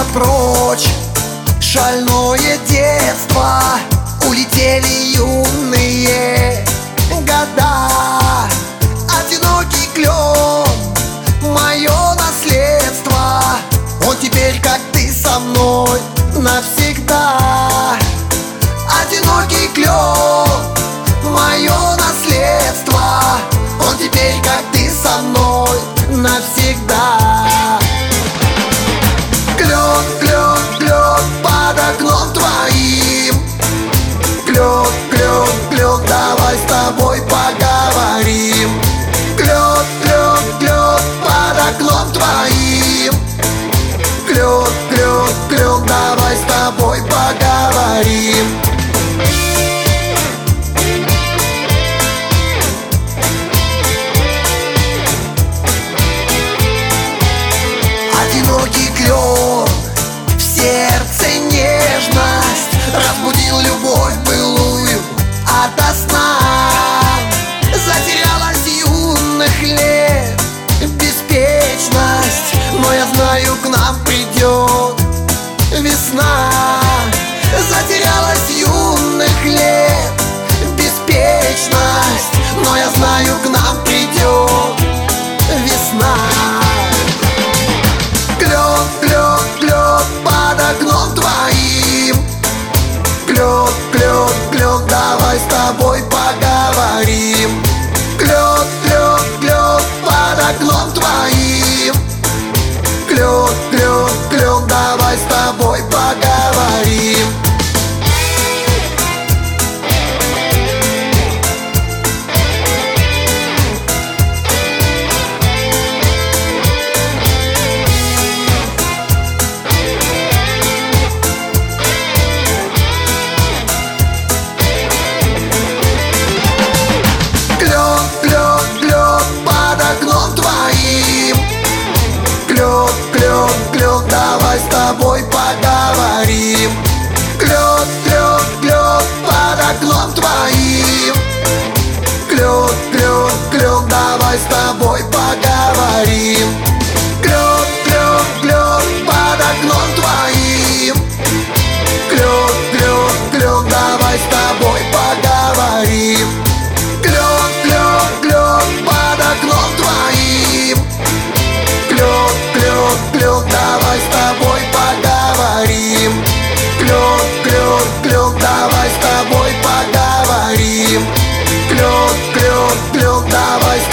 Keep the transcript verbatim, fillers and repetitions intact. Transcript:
прочь шальное детство, улетели юные года. Одинокий клен, мое наследство, он теперь, как ты, со мной навсегда. Одинокий клен, мое наследство, он теперь, как ты, со мной навсегда. Клен, клен, клен под окном твоим. Клен, клен, клен, давай с тобой поговорим. Клен, клен, клен под окном твоим. Клен, клен, клен, давай с тобой поговорим. Одинокий клен, в сердце нежность, разбудил любовь былую ото сна. Затерялась юных лет беспечность, но я знаю, к нам придет весна. Затерялась юных лет беспечность, но я знаю, к нам придет весна. Клен, клен, клен под окном твоим. Клен, клен, клен, давай с тобой поговорим. Клен, клен, клен под окном твоим. Клен, клен, клен, давай с тобой поговорим. Клен, клен, клен, давай с тобой поговорим. Клен, клен, клен под окном твоим. Клен, клен, клен, давай с тобой поговорим. Клен, клен, клен под окном твоим. Клен, клен, клен, давай с тобой поговорим. Клен, клен, клен под окном твоим. Клен, клен, клен, давай с тобой поговорим. Клен, клен, клен, давай с тобой поговорим. Клен, клен, клен, давай с